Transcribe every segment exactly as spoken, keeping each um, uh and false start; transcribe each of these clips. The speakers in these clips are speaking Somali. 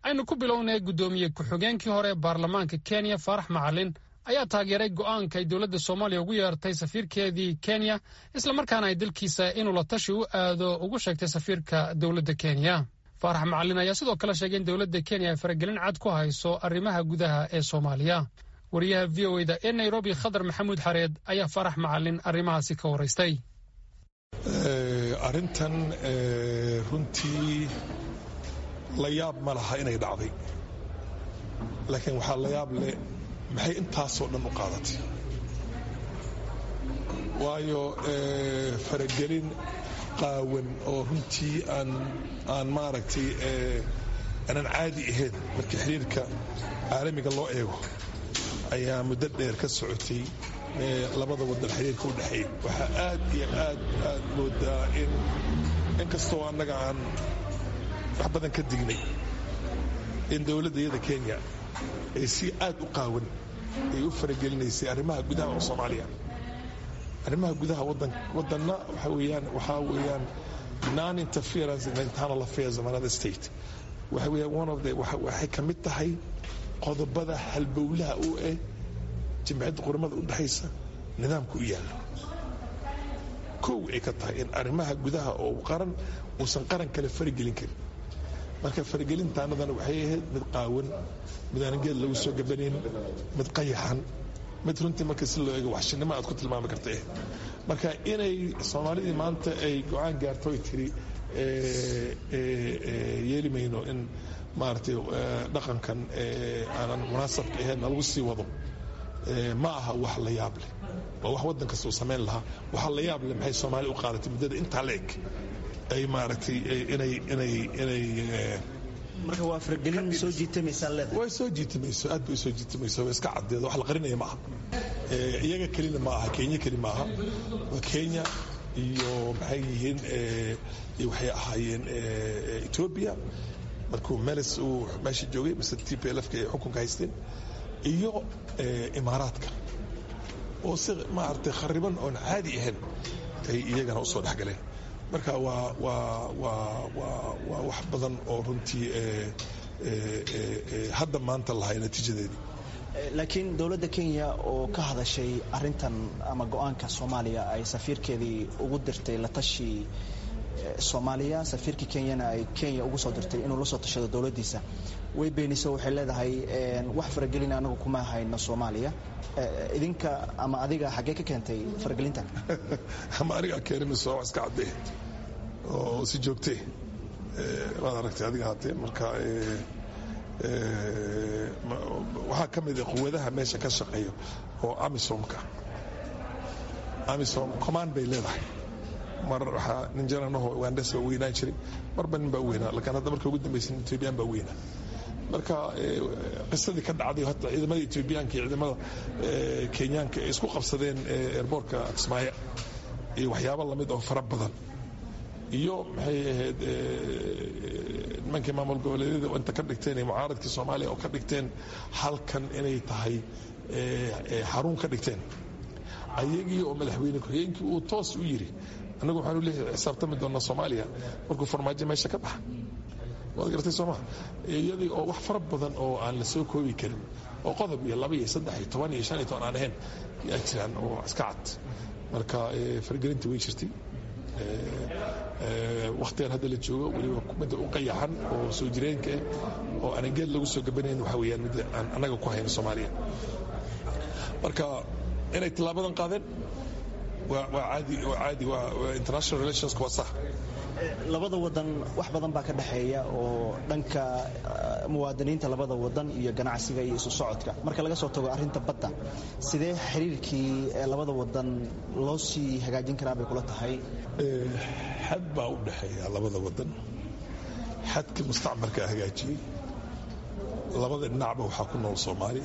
aynu ku bilownay guddoomiye ku-xigeenkii hore baarlamaanka Kenya Farax Macalin ayaa taageeray go'aanka ay dowladda Soomaaliya ugu yeertay safiirkeedii Kenya isla markaana ay dalkiisa inuu la tashi u aado ugu sheegtay safiirka dowladda Kenya. Farax Macalin ayaa sidoo kale sheegay in dowladda Kenya ay faragelin cad ku hayso arrimaha gudaha ee Soomaaliya. wariyaha V O A da ee Nairobi Khadar Maxamuud Xareed ayaa Farax Macalin arrimahaasi ka waraystay. arrintan runtii la yaab ma laha inay dhacday, laakiin waxaa la yaab leh maxay intaasoo dhan u qaadatay. waayo faragelin qaawan oo runtii aan aan maaragtay aanan caadi ahayn markii xiriirka caalamiga loo eego ayaa muddo dheer ka socotay labada wadan xiriirka u dhexeeya. waxaa aad iyo aad aad moodaa in inkastoo annaga aan wax badan ka dignay in dowladdayada Kenya ay si aad u qaawan ay u faragelinaysay arrimaha gudaha oo Soomaaliya. arrimaha gudaha wadan wadanna waxa weeyaan waxa weeyaan non interference in the internal affairs of another state. waxa weeyaan one of the waxay ka mid tahay qodobada halbowlaha u ah jimciyadda quramada u dhaxaysa nidaamku u yaalo. kow ay ka tahay in arrimaha gudaha oo qaran uusan qaran kale faragelin karin. marka faragelintaanadana waxay ahayd mid qaawan, mid aan geed lagu soo gabanin, mid qayaxan, mid runtii marka si loo eego waxshinimo aad ku tilmaami karta. marka inay Soomaalidii maanta ay go'aan gaarto ay tiri yeeli mayno in maaragtay dhaqankan aanan munaasabka ahayn lagu sii wado ma aha wax la yaab leh. waa wax waddan kasta uu samayn lahaa. waxa la yaab leh maxay Soomaali u qaadatay muddada intaa la eg ay maaragtay inay inay inay marka waa faragelin soo jiitamaysa leedahay. way soo jiitamayso, aad bay soo jiitamayso, way iska cadeedo wax la qarinaya ma aha. iyaga kelina ma aha, Kenya keli ma aha. waa Kenya iyo maxay yihiin waxay ahaayeen Ethiopia markuu Meles uu meesha joogay mise T P L F ka ay xukunka haysteen iyo Imaaraadka oo si maartay khariban oo caadi ahayn ay iyagana u soo dhaxgaleen. marka waa waa waa waa wax badan oo runtii hadda maanta lahay natiijadeedii. laakiin dowladda Kenya oo ka hadashay arrintan ama go'aanka Soomaaliya ay safiirkeedii ugu dirtay la tashi Soomaaliya, safiirkii Kenyana ay Kenya ugu soo dirtay inuu la soo tashado dowladdiisa, way beenisay. waxay leedahay wax faragelin anagu kuma hayno Soomaaliya. idinka ama adiga xagee ka keentay faragelintan? ama aniga keenayso wax iska cadde oo si joogtay waad aragtay adiga haatee. marka waxaa ka mid ah quwadaha meesha ka shaqeeya oo Amisomka Amisom command bay leedahay. mar waxaa nin jaranaho Ugandesa weynaan jiray, marba nin baa weynaa, laakiin hadda marka ugu dambaysan Ethiopian baa weynaa. marka qisadii ka dhacday hadda ciidamada Ethiopianka iyo ciidamada Kenyaanka ay isku qabsadeen airportka Kismaayo iyo waxyaabo lamid oo fara badan iyo maxay ahayd nimankii maamul goboleedyada inta ka dhigteen ee mucaaradkii Soomaaliya oo ka dhigteen halkan inay tahay xarun ka dhigteen ayagii oo madaxweyne ku-xigeenkii uu toos u yiri anagu waxaanu leeyahay xisaabtami doonaa Soomaaliya markuu farmaajo meesha ka baxa. waad garatay Soomaa iyadii oo wax fara badan oo aan la soo koobi karin oo qodob iyo laba iyo saddex iyo toban iyo shan iyo toban aan ahayn yaa jiraan oo iska cad. marka faragelinta way jirtay. waqtigan hadda la joogo weliba midda u qayaxan oo soo jireenka ah oo aan geed lagu soo gabanayn waxa weeyaan midda aan anaga ku hayno Soomaaliya. marka inay tilaabadan qaadeen waa caadi waa caadi waa international relations waa sax. labada wadan wax badan baa ka dhaxeeya oo dhanka muwaadiniinta labada wadan iyo ganacsiga iyo isu socodka. marka laga soo tago arrinta badda, sidee xiriirkii labada wadan loo sii hagaajin karaa bay kula tahay? xad baa u dhaxeeya labada wadan. xadka mustacmarka hagaajiyey labada dhinacba waxaa ku nool Soomaali.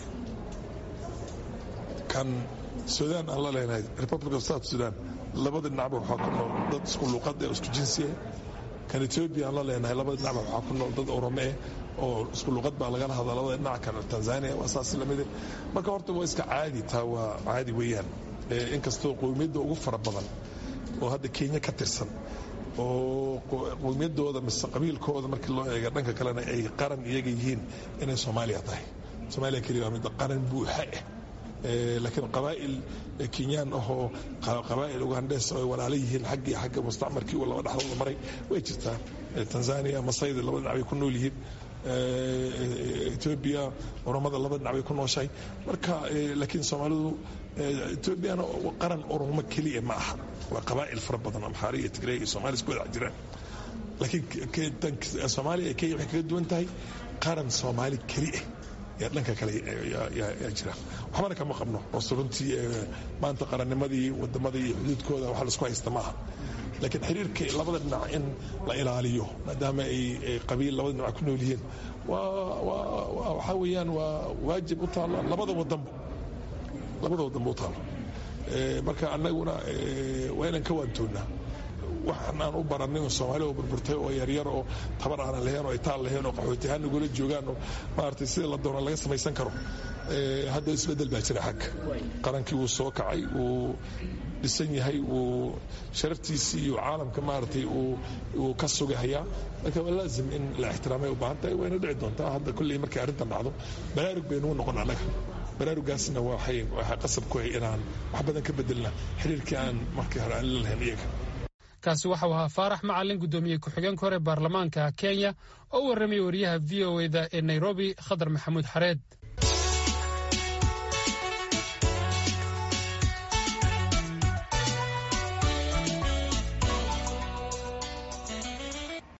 kan Sudan aan la leenahay Republic of South Sudan labada dhinacba waxaa ku nool dad isku luqad ah isku jinsi ah. kan Ethiopia aan la leenahay labada dhinacba waxaa ku nool dad Oromo ah oo isku luqad baa laga hadlaa labada dhinac. kan Tanzania waa saas la mid. marka horta waa iska caadi taa waa caadi weeyaan. inkastoo qowmiyadda ugu fara badan oo hadda Kenya ka tirsan oo qowmiyadooda mise qabiilkooda markii loo eega dhanka kalena ay qaran iyaga yihiin inay Soomaaliya tahay. Soomaaliya kaliya waa mid qaran buuxa ah, laakiin qabaa'il Kenyaan ahoo qabaa'il Ugandes oo walaalo yihiin xagga xagga mustacmarkii oo laba dhaxdood maray way jirtaa. Tanzania Masayda laba dhinac ay ku nool yihiin, Ethiopia Oromada laba dhinac ay ku nooshahay. Marka laakiin Soomaalidu Ethiopiana qaran Oromo kaliya ma aha, waa qabaa'il fara badan Amhara iyo Tigray iyo Soomaali isku wada jiraan. Laakiin Soomaaliya Kenya waxay kaga duwan tahay qaran Soomaali kaliya yaa dhanka kale yaa jira. waxbana kama qabno oo runtii maanta qarannimadii wadamadii xuduudkooda waxa la isku haysta maaha, laakiin xiriirka labada dhinac in la ilaaliyo maadaama ay qabiil labada dhinac ku nool yihiin waxa weeyaan waa waajib u taalo labada wadanba labada wadanba u taalo. marka annaguna waa inaan ka waantoonnaa waxaan aan u baranay oo Soomaaliya oo burburtay oo yaryar oo tabar aan lahayn oo itaal lahayn oo qaxootiyahan nagula joogaan oo maartay sida la doono laga samaysan karo. hadda isbedel baa jira xag qarankii uu soo kacay uu dhisan yahay uu sharaftiisii iyo caalamka maartay uu ka sugayaa. marka waa laazim in la ixtiraamay u baahan tahay, wayna dhici doontaa. hadda kulli markay arrintan dhacdo baraarug baynu noqon annaga. baraarugaasna waxay waxa qasab ku ah inaan wax badan ka bedelna xiriirkii aan markii hore aan lahayn iyaga. kaasi waxa uu ahaa Faarax Macalin, gudoomiye ku-xigeenka hore baarlamaanka Kenya oo u warramay wariyaha V O A da ee Nairobi Khadar Maxamuud Xareed.